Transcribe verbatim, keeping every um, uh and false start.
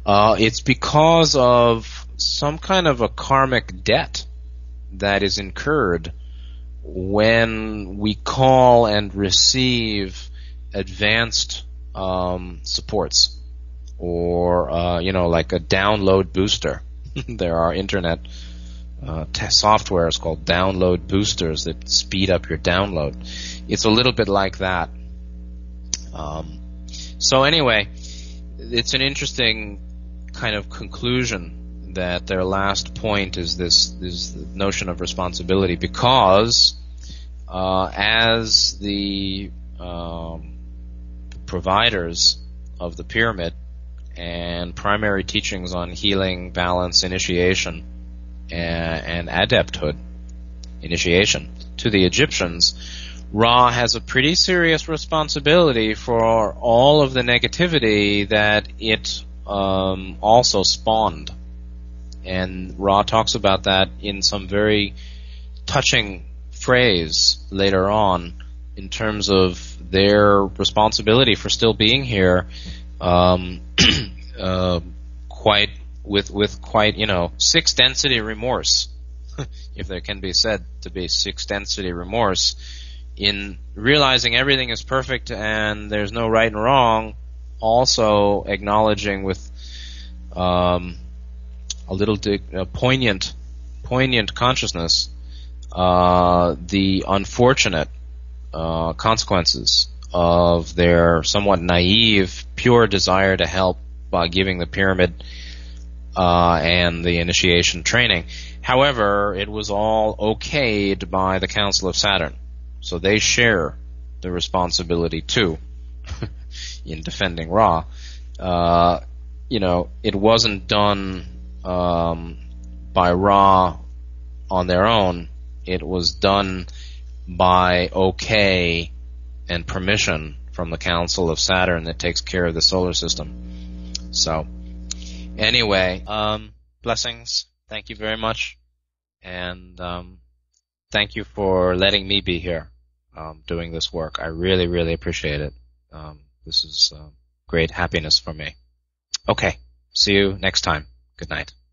Uh, it's because of some kind of a karmic debt that is incurred when we call and receive advanced um, supports, or uh, you know, like a download booster. There are internet uh, t- softwares called download boosters that speed up your download. It's a little bit like that. Um, so anyway, it's an interesting kind of conclusion that their last point is this, is the notion of responsibility, because uh, as the um, providers of the pyramid and primary teachings on healing, balance, initiation, and, and adepthood, initiation, to the Egyptians, Ra has a pretty serious responsibility for all of the negativity that it um, also spawned. And Ra talks about that in some very touching phrase later on in terms of their responsibility for still being here, um, uh, quite with with quite, you know, six density remorse, if there can be said to be six density remorse, in realizing everything is perfect and there's no right and wrong, also acknowledging with um, a little di- uh, poignant, poignant consciousness uh, the unfortunate uh, consequences of their somewhat naive, pure desire to help by giving the pyramid uh, and the initiation training. However, it was all okayed by the Council of Saturn, so they share the responsibility too in defending Ra. Uh, you know, it wasn't done um, by Ra on their own. It was done by okay and permission from the Council of Saturn that takes care of the solar system. So, anyway, um, blessings. Thank you very much. And um, thank you for letting me be here um, doing this work. I really, really appreciate it. Um, this is uh, great happiness for me. Okay, see you next time. Good night.